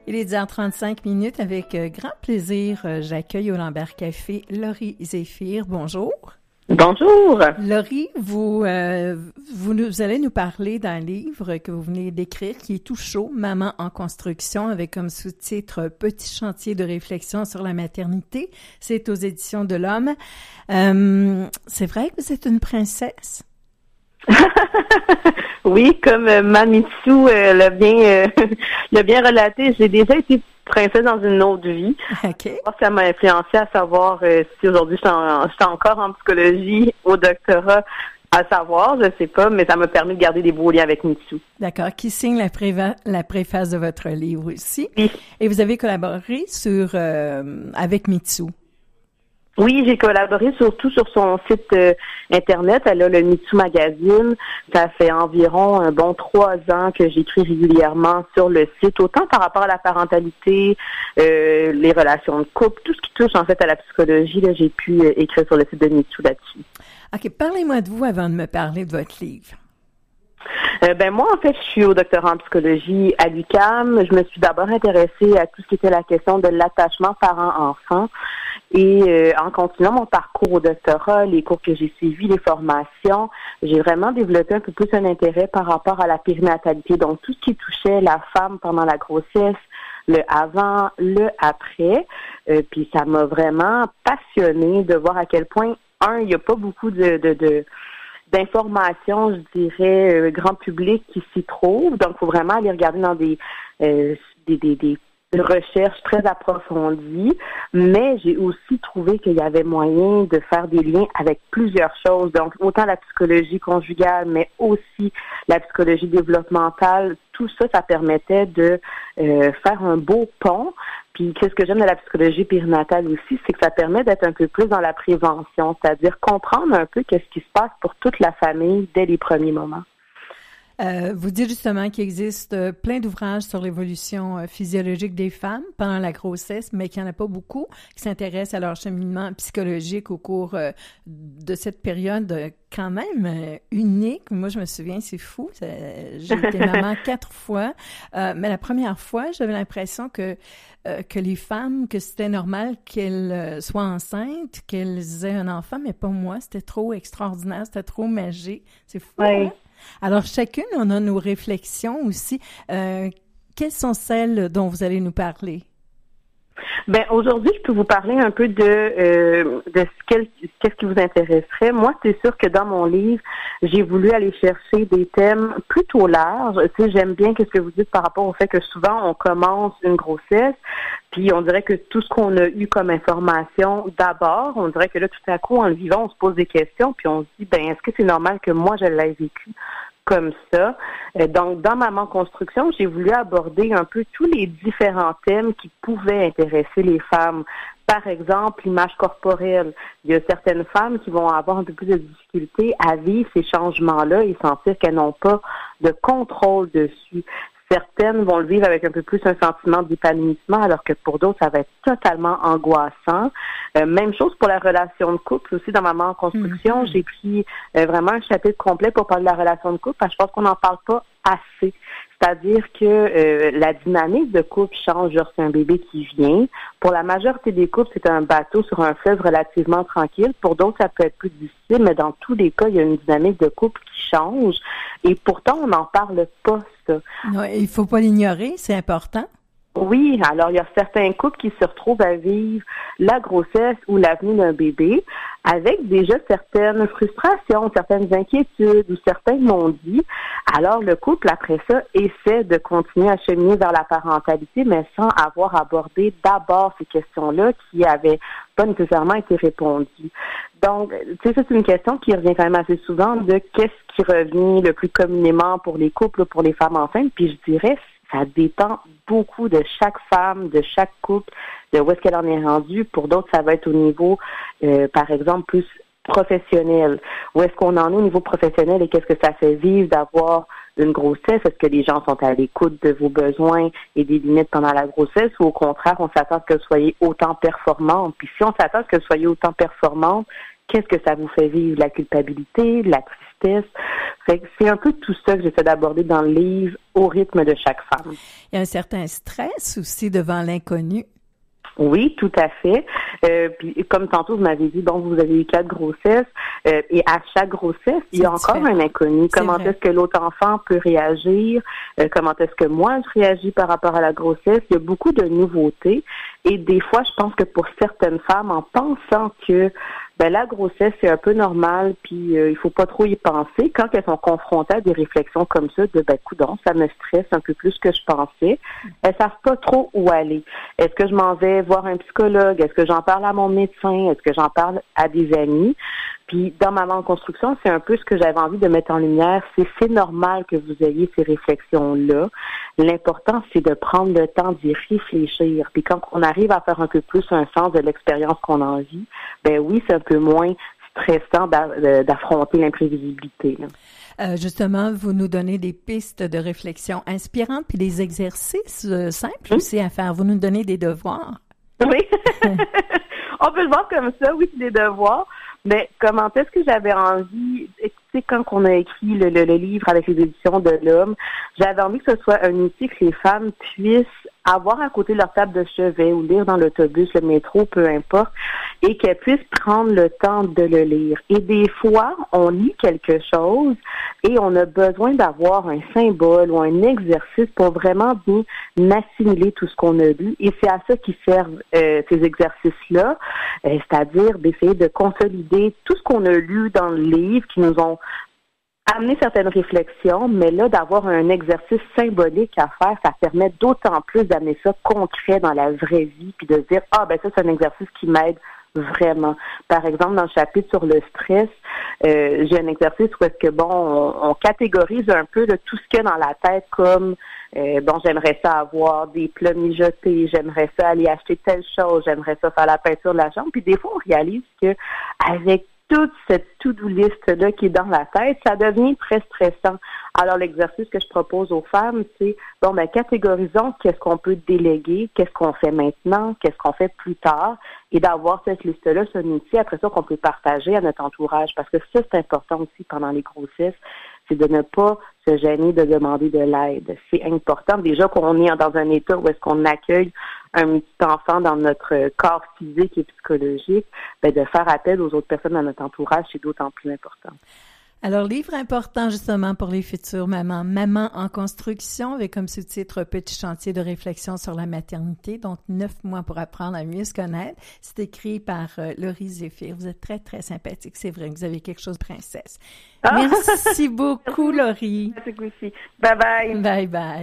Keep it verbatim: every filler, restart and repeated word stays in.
Il est dix heures trente-cinq minutes. Avec euh, grand plaisir, euh, j'accueille au Lambert Café Laurie Zéphir. Bonjour. Bonjour. Laurie, vous, euh, vous, nous, vous allez nous parler d'un livre que vous venez d'écrire qui est tout chaud, Maman en construction, avec comme sous-titre « Petit chantier de réflexion sur la maternité ». C'est aux éditions de l'Homme. Euh, c'est vrai que vous êtes une princesse? Oui, comme euh, Mamitsu euh, l'a bien euh, l'a bien relaté, j'ai déjà été princesse dans une autre vie. OK. Je pense que ça m'a influencé à savoir euh, si aujourd'hui je suis, en, je suis encore en psychologie au doctorat, à savoir, je sais pas, mais ça m'a permis de garder des beaux liens avec Mitsu. D'accord. Qui signe la, préva- la préface de votre livre aussi. Oui. Et vous avez collaboré sur euh, avec Mitsu. Oui, j'ai collaboré surtout sur son site euh, Internet. Elle a le Mitsu Magazine. Ça fait environ un bon trois ans que j'écris régulièrement sur le site, autant par rapport à la parentalité, euh, les relations de couple, tout ce qui touche en fait à la psychologie. Là, j'ai pu euh, écrire sur le site de Mitsu là-dessus. OK. Parlez-moi de vous avant de me parler de votre livre. Euh, ben moi, en fait, je suis au doctorat en psychologie à l'U Q A M. Je me suis d'abord intéressée à tout ce qui était la question de l'attachement parent-enfant. Et euh, en continuant mon parcours au doctorat, les cours que j'ai suivis, les formations, j'ai vraiment développé un peu plus un intérêt par rapport à la périnatalité. Donc, tout ce qui touchait la femme pendant la grossesse, le avant, le après. Euh, puis ça m'a vraiment passionnée de voir à quel point, un, il n'y a pas beaucoup de... de, de d'informations, je dirais, euh, grand public qui s'y trouve. Donc, il faut vraiment aller regarder dans des, euh, des, des, des recherches très approfondies. Mais j'ai aussi trouvé qu'il y avait moyen de faire des liens avec plusieurs choses. Donc, autant la psychologie conjugale, mais aussi la psychologie développementale. Tout ça, ça permettait de euh, faire un beau pont. Puis, ce que j'aime de la psychologie périnatale aussi, c'est que ça permet d'être un peu plus dans la prévention, c'est-à-dire comprendre un peu qu'est-ce qui se passe pour toute la famille dès les premiers moments. Euh, vous dites justement qu'il existe euh, plein d'ouvrages sur l'évolution euh, physiologique des femmes pendant la grossesse, mais qu'il n'y en a pas beaucoup qui s'intéressent à leur cheminement psychologique au cours euh, de cette période euh, quand même euh, unique. Moi, je me souviens, c'est fou. Ça, j'ai été maman quatre fois, euh, mais la première fois, j'avais l'impression que euh, que les femmes, que c'était normal qu'elles euh, soient enceintes, qu'elles aient un enfant, mais pas moi. C'était trop extraordinaire, c'était trop magique. C'est fou. Oui. Hein? Alors, chacune, on a nos réflexions aussi. Euh, quelles sont celles dont vous allez nous parler? Ben aujourd'hui, je peux vous parler un peu de euh, de ce quel, qu'est-ce qui vous intéresserait. Moi, c'est sûr que dans mon livre, j'ai voulu aller chercher des thèmes plutôt larges. Tu sais, j'aime bien qu'est-ce que vous dites par rapport au fait que souvent on commence une grossesse, puis on dirait que tout ce qu'on a eu comme information d'abord, on dirait que là tout à coup en le vivant, on se pose des questions, puis on se dit ben est-ce que c'est normal que moi je l'ai vécu comme ça. Donc, dans Maman Construction, j'ai voulu aborder un peu tous les différents thèmes qui pouvaient intéresser les femmes. Par exemple, l'image corporelle. Il y a certaines femmes qui vont avoir un peu plus de difficultés à vivre ces changements-là et sentir qu'elles n'ont pas de contrôle dessus. Certaines vont le vivre avec un peu plus un sentiment d'épanouissement, alors que pour d'autres, ça va être totalement angoissant. Euh, même chose pour la relation de couple. Aussi, dans Maman en construction, mm-hmm. j'ai pris euh, vraiment un chapitre complet pour parler de la relation de couple, parce que je pense qu'on n'en parle pas assez. C'est-à-dire que euh, la dynamique de couple change lorsqu'il y a un bébé qui vient. Pour la majorité des couples, c'est un bateau sur un fleuve relativement tranquille. Pour d'autres, ça peut être plus difficile, mais dans tous les cas, il y a une dynamique de couple qui change. Et pourtant, on n'en parle pas, ça. Non, il ne faut pas l'ignorer, c'est important. Oui, alors il y a certains couples qui se retrouvent à vivre la grossesse ou l'avenue d'un bébé avec déjà certaines frustrations, certaines inquiétudes ou certains non-dits. Alors le couple, après ça, essaie de continuer à cheminer vers la parentalité, mais sans avoir abordé d'abord ces questions-là qui avaient pas nécessairement été répondues. Donc, tu sais, ça, c'est une question qui revient quand même assez souvent de qu'est-ce qui revient le plus communément pour les couples, pour les femmes enceintes, puis je dirais ça dépend beaucoup de chaque femme, de chaque couple, de où est-ce qu'elle en est rendue. Pour d'autres, ça va être au niveau, euh, par exemple, plus professionnel. Où est-ce qu'on en est au niveau professionnel et qu'est-ce que ça fait vivre d'avoir une grossesse? Est-ce que les gens sont à l'écoute de vos besoins et des limites pendant la grossesse ou au contraire, on s'attend à ce que vous soyez autant performante? Puis si on s'attend à ce que vous soyez autant performante, qu'est-ce que ça vous fait vivre? La culpabilité, la tristesse. Fait que c'est un peu tout ça que j'essaie d'aborder dans le livre au rythme de chaque femme. Il y a un certain stress aussi devant l'inconnu. Oui, tout à fait. Euh, puis comme tantôt vous m'avez dit, bon, vous avez eu quatre grossesses euh, et à chaque grossesse, il y a encore différent. Un inconnu. C'est comment vrai. Est-ce que l'autre enfant peut réagir? Euh, comment est-ce que moi je réagis par rapport à la grossesse? Il y a beaucoup de nouveautés et des fois, je pense que pour certaines femmes, en pensant que ben la grossesse c'est un peu normal, puis euh, il faut pas trop y penser. Quand elles sont confrontées à des réflexions comme ça, de ben coudonc, ça me stresse un peu plus que je pensais. Elles savent pas trop où aller. Est-ce que je m'en vais voir un psychologue? Est-ce que j'en parle à mon médecin? Est-ce que j'en parle à des amis? Puis dans Maman en construction, c'est un peu ce que j'avais envie de mettre en lumière. C'est c'est normal que vous ayez ces réflexions-là. L'important, c'est de prendre le temps d'y réfléchir. Puis quand on arrive à faire un peu plus un sens de l'expérience qu'on en vit, ben oui, c'est un peu moins stressant d'affronter l'imprévisibilité. Euh, justement, vous nous donnez des pistes de réflexion inspirantes puis des exercices euh, simples mmh. aussi à faire. Vous nous donnez des devoirs. Oui, on peut le voir comme ça, oui, c'est des devoirs. Mais comment est-ce que j'avais envie, tu sais, quand on a écrit le, le, le livre avec les éditions de l'Homme, j'avais envie que ce soit un outil que les femmes puissent avoir à côté de leur table de chevet ou lire dans l'autobus, le métro, peu importe, et qu'elles puissent prendre le temps de le lire. Et des fois, on lit quelque chose et on a besoin d'avoir un symbole ou un exercice pour vraiment bien assimiler tout ce qu'on a lu. Et c'est à ça qu'ils servent euh, ces exercices-là, euh, c'est-à-dire d'essayer de consolider tout ce qu'on a lu dans le livre qui nous ont amener certaines réflexions, mais là, d'avoir un exercice symbolique à faire, ça permet d'autant plus d'amener ça concret dans la vraie vie, puis de se dire, ah, ben ça, c'est un exercice qui m'aide vraiment. Par exemple, dans le chapitre sur le stress, euh, j'ai un exercice où est-ce que, bon, on, on catégorise un peu de tout ce qu'il y a dans la tête comme, euh, bon, j'aimerais ça avoir des plats mijotés, j'aimerais ça aller acheter telle chose, j'aimerais ça faire la peinture de la chambre, puis des fois, on réalise que avec toute cette to-do list-là qui est dans la tête, ça devient très stressant. Alors, l'exercice que je propose aux femmes, c'est, bon, ben, catégorisons qu'est-ce qu'on peut déléguer, qu'est-ce qu'on fait maintenant, qu'est-ce qu'on fait plus tard, et d'avoir cette liste-là, c'est un outil, après ça, qu'on peut partager à notre entourage, parce que ça, c'est important aussi pendant les grossesses, c'est de ne pas se gêner de demander de l'aide. C'est important, déjà qu'on est dans un état où est-ce qu'on accueille un petit enfant dans notre corps physique et psychologique, ben de faire appel aux autres personnes dans notre entourage, c'est d'autant plus important. Alors, livre important justement pour les futures mamans. Maman en construction, avec comme sous-titre « Petit chantier de réflexion sur la maternité », donc neuf mois pour apprendre à mieux se connaître. C'est écrit par euh, Laurie Zéphir. Vous êtes très, très sympathique. C'est vrai que vous avez quelque chose de princesse. Ah! Merci beaucoup, Laurie. Merci aussi. Bye bye. Bye bye.